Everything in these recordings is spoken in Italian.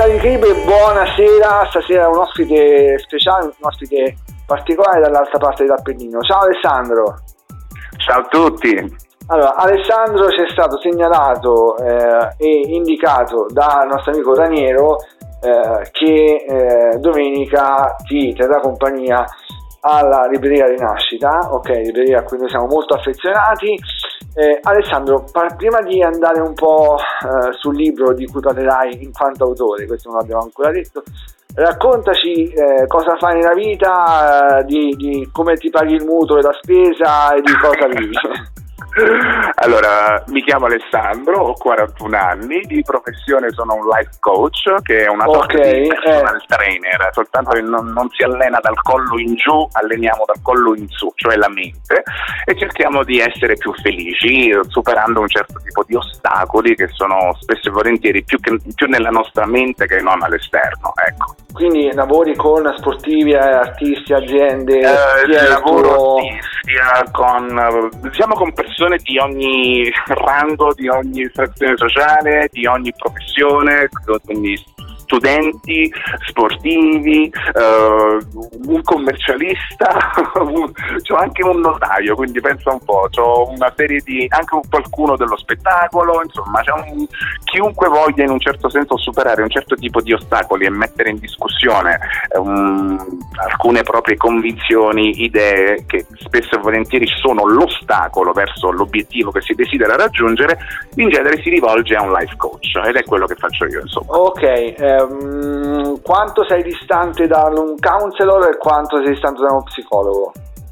Cari Cribe, buonasera. Stasera un ospite speciale, un ospite particolare dall'altra parte dell'Appennino. Ciao Alessandro. Ciao a tutti. Allora, Alessandro ci è stato segnalato e indicato dal nostro amico Raniero che domenica ti terrà compagnia alla libreria Rinascita, ok, libreria a cui noi siamo molto affezionati. Alessandro, prima di andare un po' sul libro di cui parlerai in quanto autore, questo non l'abbiamo ancora detto, raccontaci cosa fai nella vita, di come ti paghi il mutuo e la spesa e di cosa vivi. Allora, mi chiamo Alessandro, ho 41 anni, di professione sono un life coach, che è una sorta di personal trainer, soltanto che non si allena dal collo in giù, alleniamo dal collo in su, cioè la mente, e cerchiamo di essere più felici, superando un certo tipo di ostacoli che sono spesso e volentieri più nella nostra mente che non all'esterno, ecco. Quindi lavori con sportivi, artisti, aziende? Lavoro con persone di ogni rango, di ogni estrazione sociale, di ogni professione, quindi studenti, sportivi, un commercialista, c'ho anche un notaio, quindi pensa un po', c'ho una serie di, anche qualcuno dello spettacolo, insomma c'è chiunque voglia in un certo senso superare un certo tipo di ostacoli e mettere in discussione alcune proprie convinzioni, idee che spesso e volentieri sono l'ostacolo verso l'obiettivo che si desidera raggiungere, in genere si rivolge a un life coach, ed è quello che faccio io, insomma. Ok, quanto sei distante da un counselor e quanto sei distante da uno psicologo?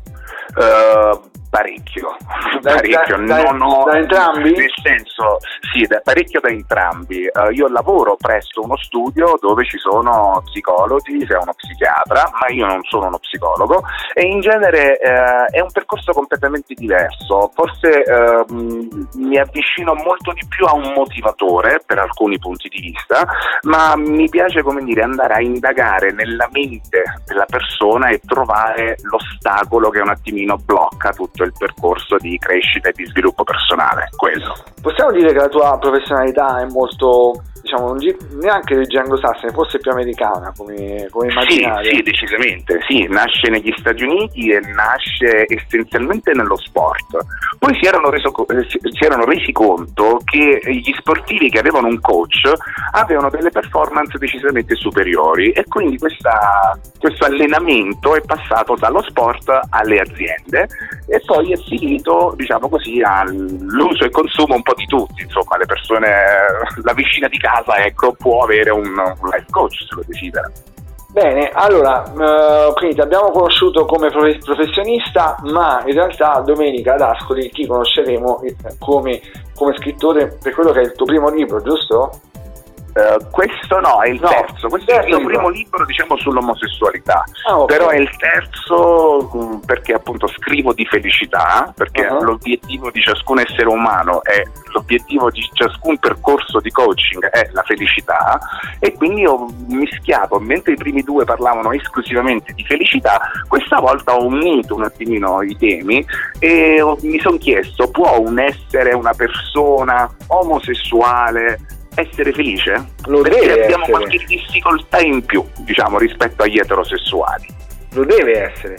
Parecchio. Da entrambi? Nel senso, sì, parecchio da entrambi. Io lavoro presso uno studio dove ci sono psicologi, c'è uno psichiatra, ma io non sono uno psicologo, e in genere è un percorso completamente diverso. Forse mi avvicino molto di più a un motivatore per alcuni punti di vista, ma mi piace, come dire, andare a indagare nella mente della persona e trovare l'ostacolo che un attimino blocca tutto il percorso di crescita e di sviluppo personale. Quello. Possiamo dire che la tua professionalità è molto, diciamo, neanche di anglosassone, forse più americana come immaginario? Sì, decisamente, sì, nasce negli Stati Uniti e nasce essenzialmente nello sport. Poi si erano resi conto che gli sportivi che avevano un coach avevano delle performance decisamente superiori, e quindi questo allenamento è passato dallo sport alle aziende e poi è finito, diciamo così, all'uso e consumo un po' di tutti, insomma le persone, la vicina di casa, ecco, può avere un life coach se lo desidera. Bene, allora, quindi ti abbiamo conosciuto come professionista, ma in realtà domenica ad Ascoli ti conosceremo come scrittore per quello che è il tuo primo libro, giusto? Questo no, è il terzo. Questo è il mio primo libro, diciamo, sull'omosessualità. Okay. Però è il terzo perché appunto scrivo di felicità, perché l'obiettivo di ciascun essere umano è l'obiettivo di ciascun percorso di coaching è la felicità, e quindi ho mischiato, mentre i primi due parlavano esclusivamente di felicità, questa volta ho unito un attimino i temi e mi sono chiesto: può una persona omosessuale essere felice? Perché abbiamo qualche difficoltà in più, diciamo, rispetto agli eterosessuali. Lo deve essere.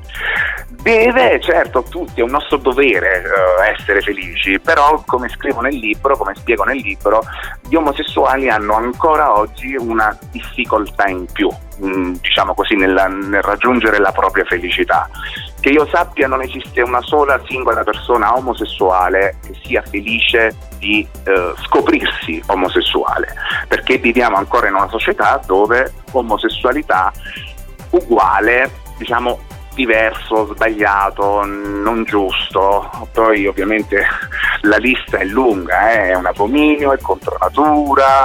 Deve, certo, tutti, è un nostro dovere essere felici, però come scrivo nel libro, come spiego nel libro, gli omosessuali hanno ancora oggi una difficoltà in più, diciamo così, nel raggiungere la propria felicità. Che io sappia, non esiste una sola singola persona omosessuale che sia felice di scoprirsi omosessuale, perché viviamo ancora in una società dove omosessualità uguale, diciamo, diverso, sbagliato, non giusto. Poi ovviamente la lista è lunga, è un abominio, è contro natura,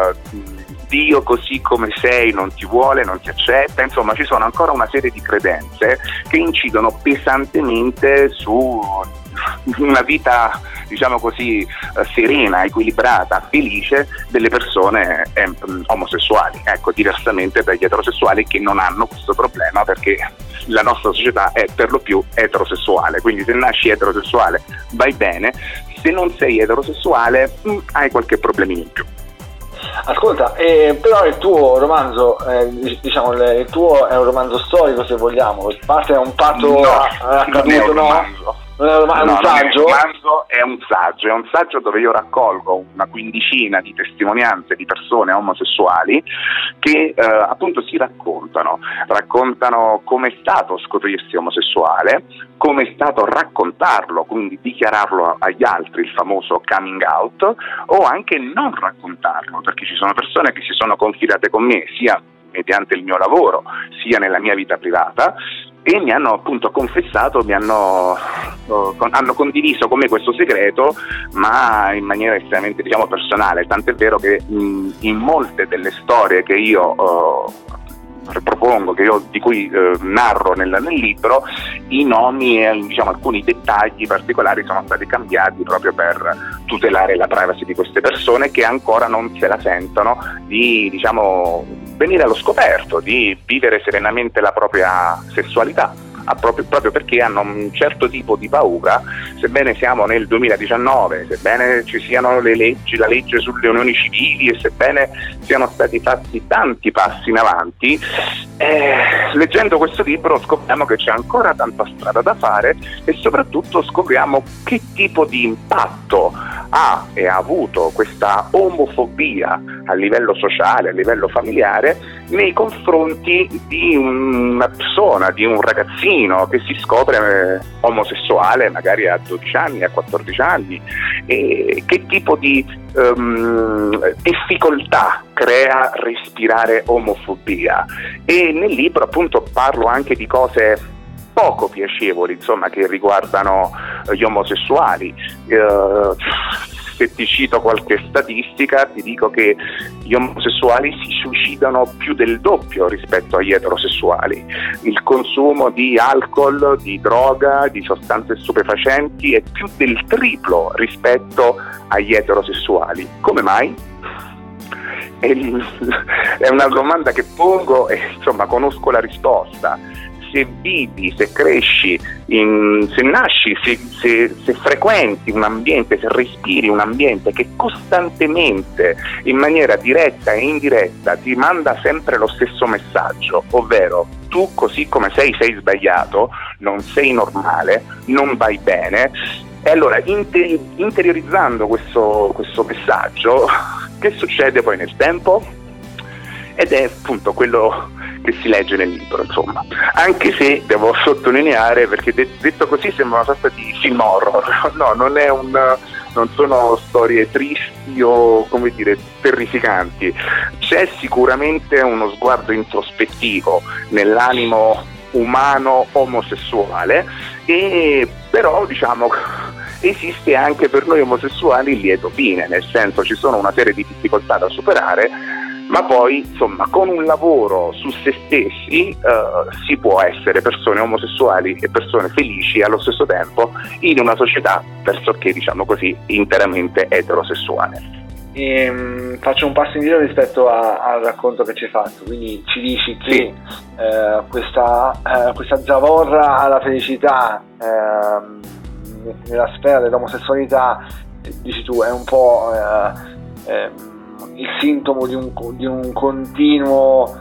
Dio così come sei non ti vuole, non ti accetta, insomma ci sono ancora una serie di credenze che incidono pesantemente su una vita, diciamo così, serena, equilibrata, felice delle persone omosessuali, ecco, diversamente dagli eterosessuali, che non hanno questo problema perché la nostra società è per lo più eterosessuale, quindi se nasci eterosessuale vai bene, se non sei eterosessuale hai qualche problemino in più. Ascolta, però il tuo romanzo, diciamo, il tuo è un romanzo storico, se vogliamo, parte è un patto accaduto, no? Non è un saggio? È un saggio dove io raccolgo una quindicina di testimonianze di persone omosessuali che appunto si raccontano come è stato scoprirsi omosessuale, come è stato raccontarlo, quindi dichiararlo agli altri, il famoso coming out, o anche non raccontarlo, perché ci sono persone che si sono confidate con me sia mediante il mio lavoro sia nella mia vita privata, e mi hanno appunto confessato, hanno condiviso con me questo segreto, ma in maniera estremamente, diciamo, personale, tant'è vero che in molte delle storie che io propongo, di cui narro nel libro, i nomi e diciamo alcuni dettagli particolari sono stati cambiati proprio per tutelare la privacy di queste persone che ancora non se la sentono di, diciamo, venire allo scoperto, di vivere serenamente la propria sessualità, proprio perché hanno un certo tipo di paura, sebbene siamo nel 2019, sebbene ci siano le leggi, la legge sulle unioni civili, e sebbene siano stati fatti tanti passi in avanti, leggendo questo libro scopriamo che c'è ancora tanta strada da fare, e soprattutto scopriamo che tipo di impatto ha e ha avuto questa omofobia a livello sociale, a livello familiare, nei confronti di una persona, di un ragazzino che si scopre omosessuale magari a 12 anni, a 14 anni, e che tipo di difficoltà crea respirare omofobia. E nel libro appunto parlo anche di cose poco piacevoli, insomma, che riguardano gli omosessuali. Se ti cito qualche statistica, ti dico che gli omosessuali si suicidano più del doppio rispetto agli eterosessuali. Il consumo di alcol, di droga, di sostanze stupefacenti è più del triplo rispetto agli eterosessuali. Come mai? È una domanda che pongo e insomma conosco la risposta. Se vivi, se cresci, se nasci, se frequenti un ambiente, se respiri un ambiente che costantemente, in maniera diretta e indiretta, ti manda sempre lo stesso messaggio, ovvero tu così come sei sbagliato, non sei normale, non vai bene, e allora interiorizzando questo messaggio, che succede poi nel tempo? Ed è appunto quello che si legge nel libro, insomma, anche se devo sottolineare, perché detto così sembra una sorta di film horror, no, non sono storie tristi o, come dire, terrificanti. C'è sicuramente uno sguardo introspettivo nell'animo umano omosessuale, e però diciamo esiste anche per noi omosessuali il lieto fine, nel senso ci sono una serie di difficoltà da superare, ma poi insomma con un lavoro su se stessi si può essere persone omosessuali e persone felici allo stesso tempo in una società pressoché, diciamo così, interamente eterosessuale. Faccio un passo indietro rispetto al racconto che ci hai fatto, quindi ci dici che sì, questa zavorra alla felicità nella sfera dell'omosessualità, dici tu, è un po' il sintomo di un continuo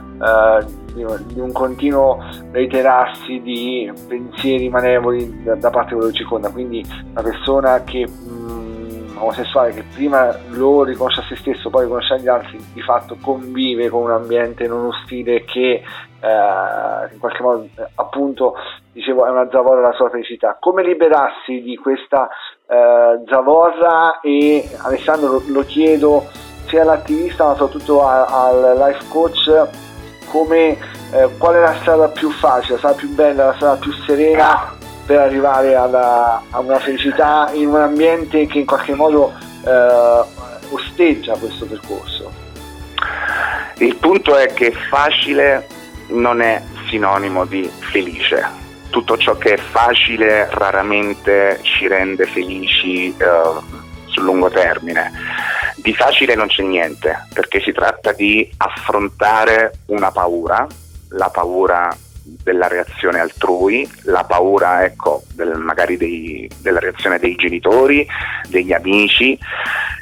reiterarsi di pensieri malevoli da parte di quello che circonda. Quindi una persona omosessuale che prima lo riconosce a se stesso, poi riconosce agli altri, di fatto convive con un ambiente non ostile che in qualche modo, appunto, dicevo, è una zavorra alla sua felicità. Come liberarsi di questa zavorra? E Alessandro, lo chiedo sia all'attivista ma soprattutto al life coach, qual è la strada più facile, la strada più bella, la strada più serena per arrivare a una felicità in un ambiente che in qualche modo osteggia questo percorso? Il punto è che facile non è sinonimo di felice. Tutto ciò che è facile raramente ci rende felici sul lungo termine. Di facile non c'è niente, perché si tratta di affrontare una paura, la paura della reazione altrui, la paura, ecco, magari della reazione dei genitori, degli amici,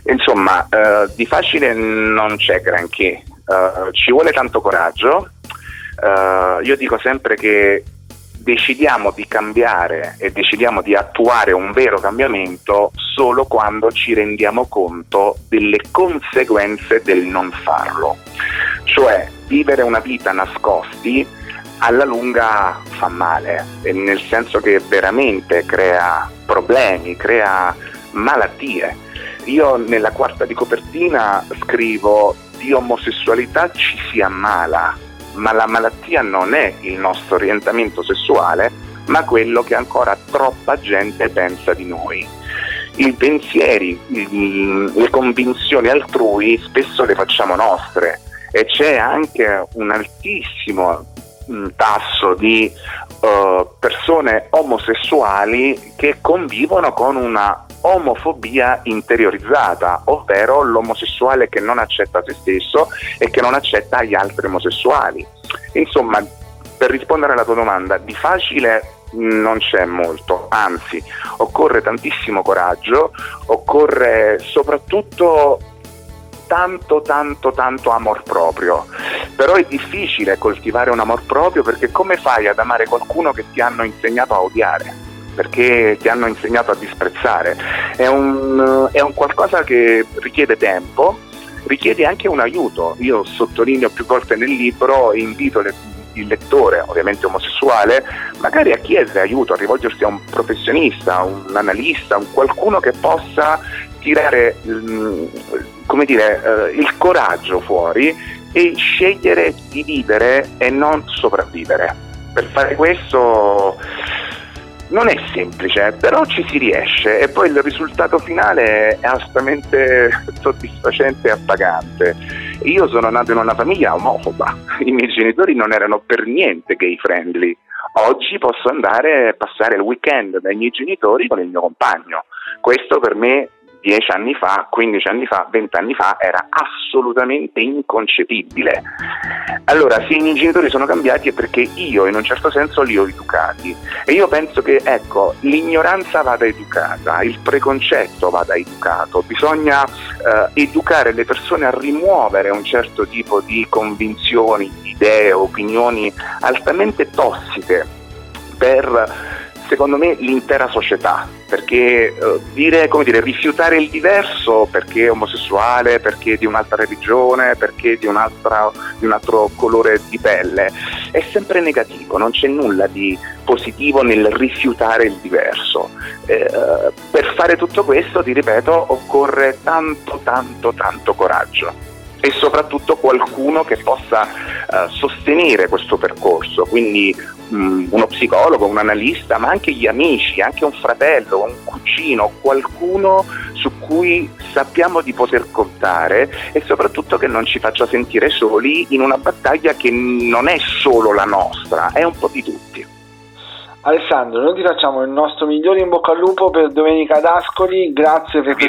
Insomma, di facile non c'è granché, ci vuole tanto coraggio. Io dico sempre che decidiamo di cambiare e decidiamo di attuare un vero cambiamento solo quando ci rendiamo conto delle conseguenze del non farlo. Cioè, vivere una vita nascosti alla lunga fa male, nel senso che veramente crea problemi, crea malattie. Io nella quarta di copertina scrivo: di omosessualità ci si ammala, ma la malattia non è il nostro orientamento sessuale, ma quello che ancora troppa gente pensa di noi. I pensieri, le convinzioni altrui spesso le facciamo nostre, e c'è anche un altissimo tasso di persone omosessuali che convivono con una omofobia interiorizzata, ovvero l'omosessuale che non accetta se stesso e che non accetta gli altri omosessuali. Insomma, per rispondere alla tua domanda, di facile non c'è molto, anzi occorre tantissimo coraggio, occorre soprattutto tanto amor proprio. Però è difficile coltivare un amor proprio, perché come fai ad amare qualcuno che ti hanno insegnato a odiare, perché ti hanno insegnato a disprezzare? È un qualcosa che richiede tempo, richiede anche un aiuto. Io sottolineo più volte nel libro, invito il lettore, ovviamente omosessuale, magari a chiedere aiuto, a rivolgersi a un professionista, un analista, un qualcuno che possa tirare il coraggio fuori e scegliere di vivere e non sopravvivere. Per fare questo non è semplice, però ci si riesce, e poi il risultato finale è assolutamente soddisfacente e appagante. Io sono nato in una famiglia omofoba, i miei genitori non erano per niente gay friendly. Oggi posso andare a passare il weekend dai miei genitori con il mio compagno. Questo per me 10 anni fa, 15 anni fa, 20 anni fa era assolutamente inconcepibile. Allora, se i miei genitori sono cambiati è perché io in un certo senso li ho educati, e io penso che, ecco, l'ignoranza vada educata, il preconcetto vada educato, bisogna educare le persone a rimuovere un certo tipo di convinzioni, idee, opinioni altamente tossiche per, secondo me, l'intera società, perché rifiutare il diverso perché è omosessuale, perché è di un'altra religione, perché è di un altro colore di pelle, è sempre negativo, non c'è nulla di positivo nel rifiutare il diverso. Per fare tutto questo, ti ripeto, occorre tanto coraggio, e soprattutto qualcuno che possa sostenere questo percorso, quindi uno psicologo, un analista, ma anche gli amici, anche un fratello, un cugino, qualcuno su cui sappiamo di poter contare, e soprattutto che non ci faccia sentire soli in una battaglia che non è solo la nostra, è un po' di tutti. Alessandro, noi ti facciamo il nostro migliore in bocca al lupo per Domenica d'Ascoli, grazie per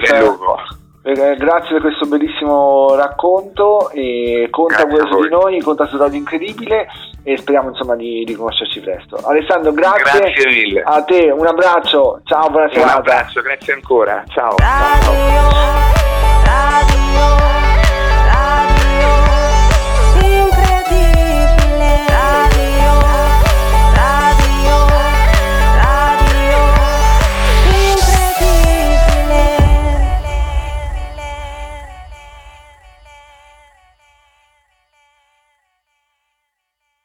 grazie per questo bellissimo racconto, e conta pure su di noi, conta su Radio Incredibile, e speriamo insomma di riconoscerci presto. Alessandro, grazie mille a te, un abbraccio, ciao, buona serata. Un abbraccio, grazie ancora, ciao.